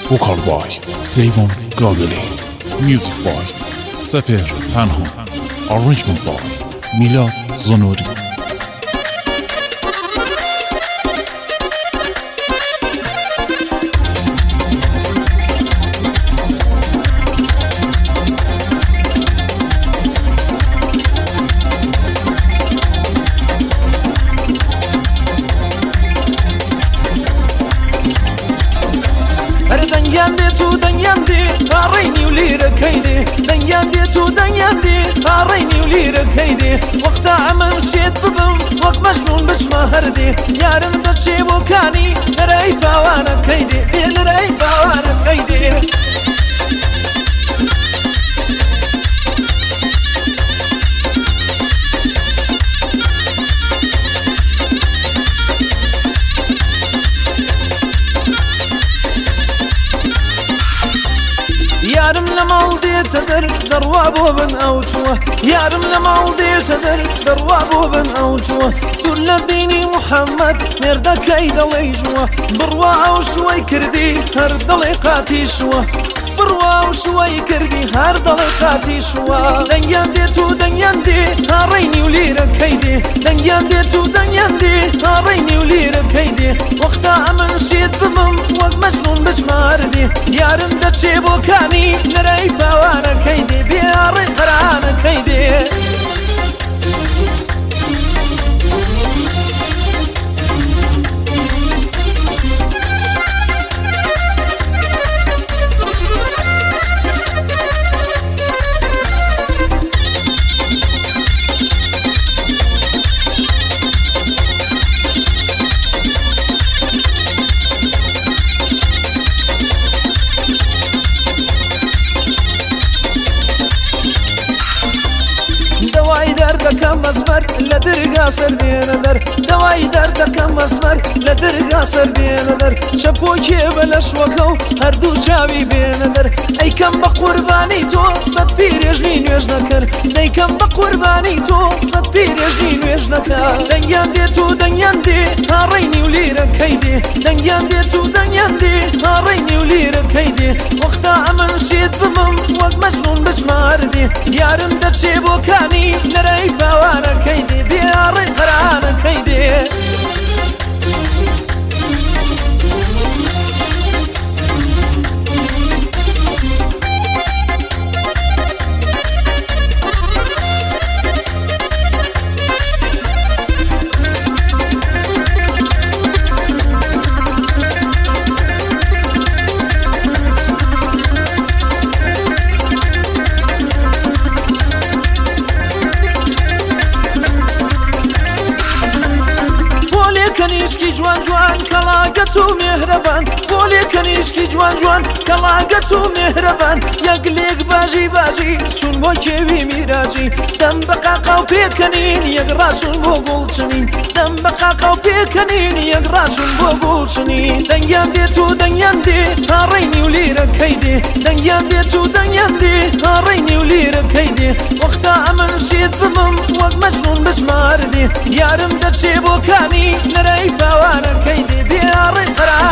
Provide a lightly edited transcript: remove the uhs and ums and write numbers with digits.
ووكال باي سيفون جاغلي. ميوزك باي سپهر تنها. Arrangement باي میلاد زنوری. هاريني وليرك هيدي دنياندي تو دنياندي هاريني وليرك هيدي وقت عمل شيت ببم وقت مجنون بش ما هردي يارم دتشي بوكاني نراي باوانك هيدي نراي باوانك هيدي يارم لما وديت در دروابو بن اوتوه يارم لما وديت در دروابو بن اوتوه دول ديني محمد مردا كيد ليجوه بروا وشوي كردي هر دليقاتي شوه بروا وشوي كردي هر دليقاتي شوه دنياندي تو دنياندي هاريني وليرك هيدي دنياندي تو دنياندي هاريني وليرك هيدي وقت عمل شيت بمم وقت مجنون بجماردي يارم دتشي بوكاني نراي باوانك هيدي بياري قرانك هيدي دردكم مسمر لدرجة سردين در دواي دردكم مسمر لدرجة سردين در شبوكي بلش وكو هردو جاوي بين در اي كم بقرباني تو صد بيرجني نوش نكر اي كم بقرباني تو صد بيرجني نوش نكر دنياندي تو دنياندي هاريني وليرك هيدي دنياندي تو دنياندي هاريني وليرك هيدي وقت عمل شيت بمم وقت مجنون بجماردي يارم دتشي بوكاني نراي باوانك هيدي بياري قرانك هيدي كنيشكي جوان جوان كلاقتو مهربان بولي كنيشكي جوان جوان كلاقتو مهربان يقلق باجي باجي شون بو كيوي ميراجي دم بقاقا وبيكنين يقراشون بو قولشنين دم بقاقا وبيكنين يقراشون بو قولشنين دنياندي تو دنياندي هاريني وليرك هيدي دنياندي تو دنياندي هاريني وليرك هيدي وقت عمل شيت بمم وقت مجنون بجماردي يارم دتشي بوكاني نراي باوانك هيدي بياري قرار